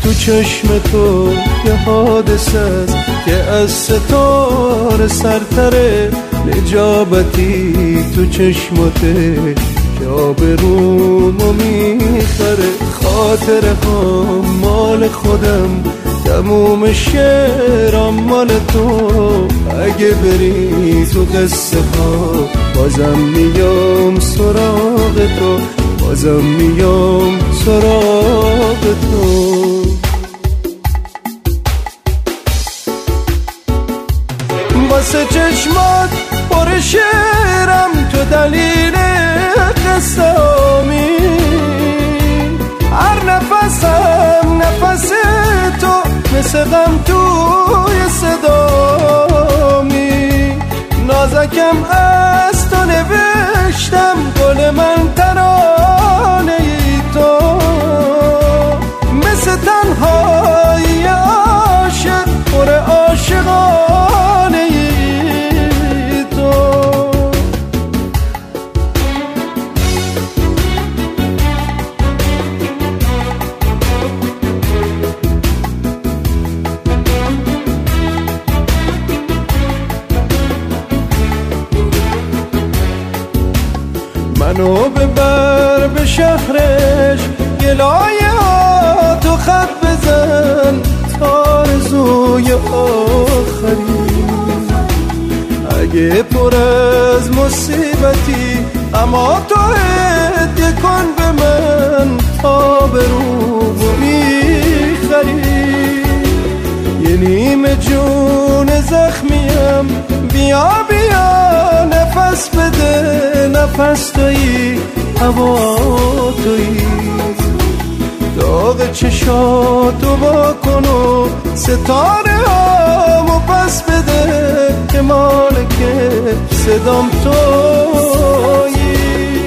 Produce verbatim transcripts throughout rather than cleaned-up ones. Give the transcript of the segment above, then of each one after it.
تو چشم تو یه حادثه است که از ستاره سرتره، نجابتی تو چشماته که آبرومو میخره. خاطره ها مال خودم، تموم شعرام مال تو. اگه بری تو قصه ها بازم میام سراغ تو، بازم میام سراغ تو. واسه چشمات پر شعرم، تو دلیل قصه هامی. هر نفسم نفس تو، مثل غم توی صدامی. نازکم از تو نوشتم، گل من ترانه ای تو. مثل تنهایی عاشق، پر عاشقانه ای تو. منو ببر به شهرش، گلایه ها تو خط بزن تا آرزوی آخری. اگه پر از مصیبتی، اما تو هدیه کن به من تا به رو میخری. یه نیمه جون زخمیم، بیا بیا نفس بده، نفس تویی هوا تویی. داغ چشاتو با کن و ستاره هامو پس بده، که مالک صدام تویی.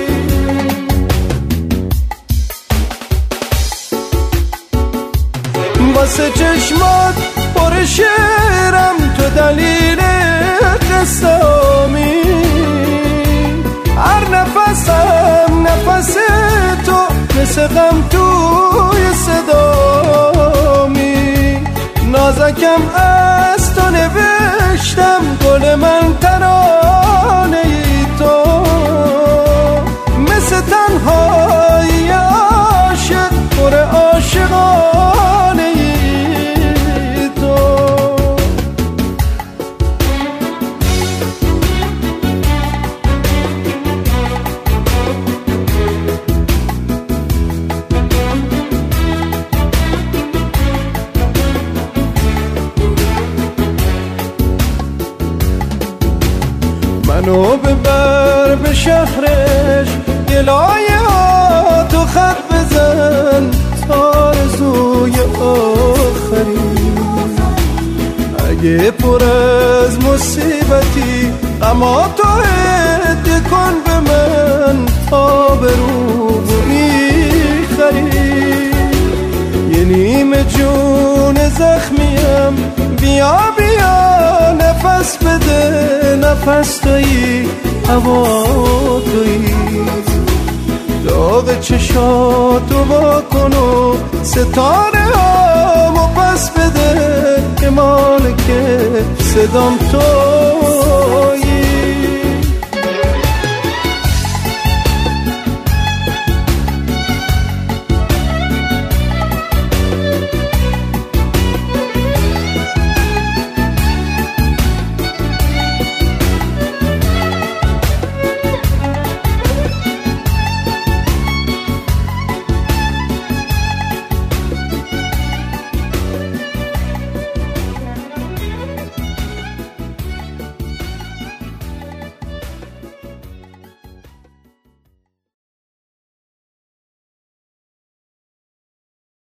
واسه چشمات پر شعرم، تو دلیل قصه هامی. هر نفسم نفس تو، مثل غم توی صدامی. نازکم از تو نوشتم، گل من ترانه ای تو. مثل تنهایی عاشق، پر عاشقانه ای تو. منو ببر به شهرش، گلایه ها تو خط بزن تا آرزوی آخری. اگه پر از مصیبتی، اما تو هدیه کن به من تا به رو میخری. یه نیمه جون زخمیم، بیا بیا نفس بده، نفس تویی هوا تویی. داغ چشاتو با کن و ستاره هامو پس بده، که مالک صدام تو.